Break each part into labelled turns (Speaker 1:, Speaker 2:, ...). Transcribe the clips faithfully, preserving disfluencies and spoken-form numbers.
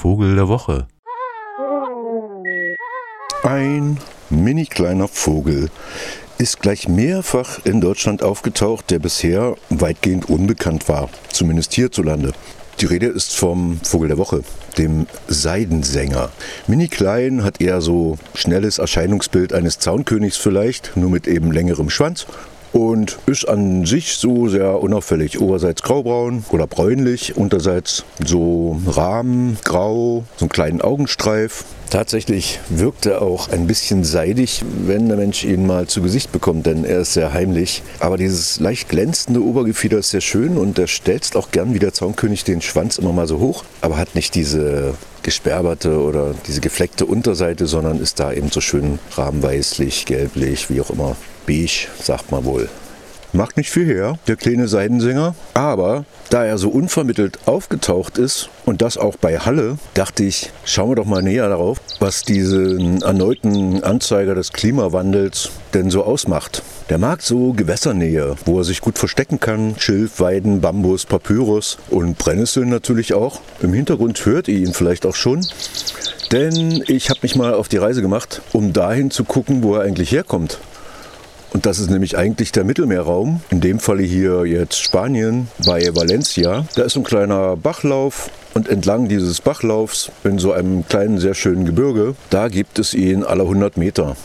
Speaker 1: Vogel der Woche.
Speaker 2: Ein mini kleiner Vogel ist gleich mehrfach in Deutschland aufgetaucht, der bisher weitgehend unbekannt war, zumindest hierzulande. Die Rede ist vom Vogel der Woche, dem Seidensänger. Mini klein, hat eher so schnelles Erscheinungsbild eines Zaunkönigs vielleicht, nur mit eben längerem Schwanz. Und ist an sich so sehr unauffällig. Oberseits graubraun oder bräunlich, unterseits so rahmengrau, so einen kleinen Augenstreif. Tatsächlich wirkt er auch ein bisschen seidig, wenn der Mensch ihn mal zu Gesicht bekommt, denn er ist sehr heimlich. Aber dieses leicht glänzende Obergefieder ist sehr schön und er stelzt auch gern wie der Zaunkönig den Schwanz immer mal so hoch, aber hat nicht diese gesperberte oder diese gefleckte Unterseite, sondern ist da eben so schön rahmenweißlich, gelblich, wie auch immer. Beige, sagt man wohl. Macht nicht viel her, der kleine Seidensänger, aber da er so unvermittelt aufgetaucht ist und das auch bei Halle, dachte ich, schauen wir doch mal näher darauf, was diesen erneuten Anzeiger des Klimawandels denn so ausmacht. Der mag so Gewässernähe, wo er sich gut verstecken kann, Schilf, Weiden, Bambus, Papyrus und Brennnesseln natürlich auch. Im Hintergrund hört ihr ihn vielleicht auch schon, denn ich habe mich mal auf die Reise gemacht, um dahin zu gucken, wo er eigentlich herkommt. Und das ist nämlich eigentlich der Mittelmeerraum, in dem Falle hier jetzt Spanien bei Valencia. Da ist so ein kleiner Bachlauf und entlang dieses Bachlaufs in so einem kleinen, sehr schönen Gebirge, da gibt es ihn alle hundert Meter.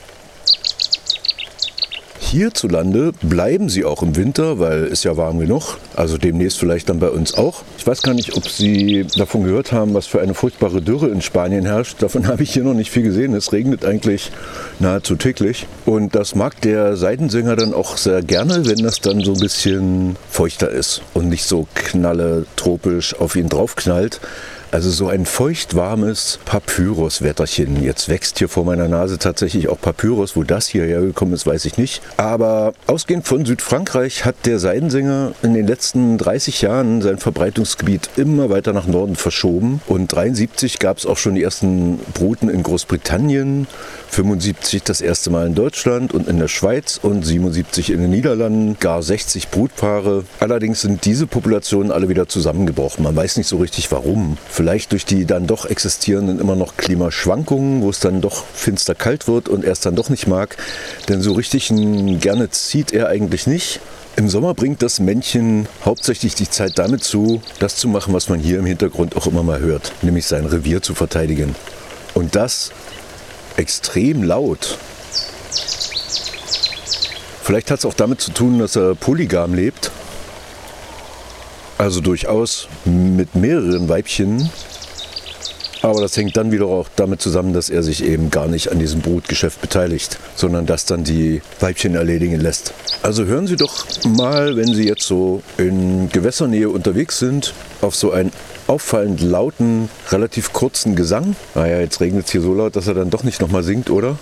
Speaker 2: Hierzulande bleiben sie auch im Winter, weil es ja warm genug, also demnächst vielleicht dann bei uns auch. Ich weiß gar nicht, ob Sie davon gehört haben, was für eine furchtbare Dürre in Spanien herrscht. Davon habe ich hier noch nicht viel gesehen. Es regnet eigentlich nahezu täglich. Und das mag der Seidensänger dann auch sehr gerne, wenn das dann so ein bisschen feuchter ist und nicht so knalle tropisch auf ihn draufknallt. Also so ein feucht-warmes Papyrus-Wetterchen. Jetzt wächst hier vor meiner Nase tatsächlich auch Papyrus. Wo das hier hergekommen ist, weiß ich nicht. Aber ausgehend von Südfrankreich hat der Seidensänger in den letzten dreißig Jahren sein Verbreitungsgebiet immer weiter nach Norden verschoben. Und neunzehnhundertdreiundsiebzig gab es auch schon die ersten Bruten in Großbritannien, fünfundsiebzig das erste Mal in Deutschland und in der Schweiz und siebenundsiebzig in den Niederlanden, gar sechzig Brutpaare. Allerdings sind diese Populationen alle wieder zusammengebrochen. Man weiß nicht so richtig warum. Vielleicht durch die dann doch existierenden immer noch Klimaschwankungen, wo es dann doch finster kalt wird und er es dann doch nicht mag. Denn so richtig gerne zieht er eigentlich nicht. Im Sommer bringt das Männchen hauptsächlich die Zeit damit zu, das zu machen, was man hier im Hintergrund auch immer mal hört, nämlich sein Revier zu verteidigen. Und das extrem laut. Vielleicht hat es auch damit zu tun, dass er polygam lebt. Also durchaus mit mehreren Weibchen. Aber das hängt dann wieder auch damit zusammen, dass er sich eben gar nicht an diesem Brutgeschäft beteiligt, sondern das dann die Weibchen erledigen lässt. Also hören Sie doch mal, wenn Sie jetzt so in Gewässernähe unterwegs sind, auf so einen auffallend lauten, relativ kurzen Gesang. Naja, jetzt regnet es hier so laut, dass er dann doch nicht nochmal singt, oder?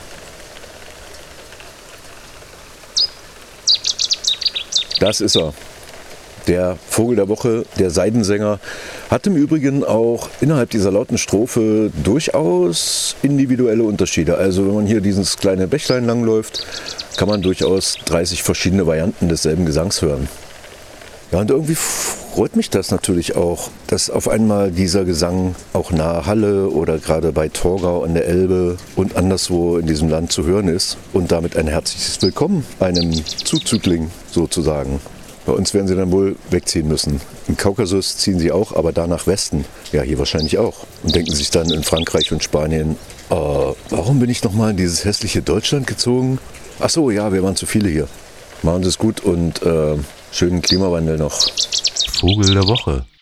Speaker 2: Das ist er. Der Vogel der Woche, der Seidensänger, hat im Übrigen auch innerhalb dieser lauten Strophe durchaus individuelle Unterschiede. Also wenn man hier dieses kleine Bächlein langläuft, kann man durchaus dreißig verschiedene Varianten desselben Gesangs hören. Ja, und irgendwie freut mich das natürlich auch, dass auf einmal dieser Gesang auch nahe Halle oder gerade bei Torgau an der Elbe und anderswo in diesem Land zu hören ist. Und damit ein herzliches Willkommen einem Zuzügling sozusagen. Bei uns werden sie dann wohl wegziehen müssen. Im Kaukasus ziehen sie auch, aber da nach Westen. Ja, hier wahrscheinlich auch. Und denken sich dann in Frankreich und Spanien, äh, warum bin ich nochmal in dieses hässliche Deutschland gezogen? Ach so, ja, wir waren zu viele hier. Machen Sie es gut und äh, schönen Klimawandel noch.
Speaker 1: Vogel der Woche.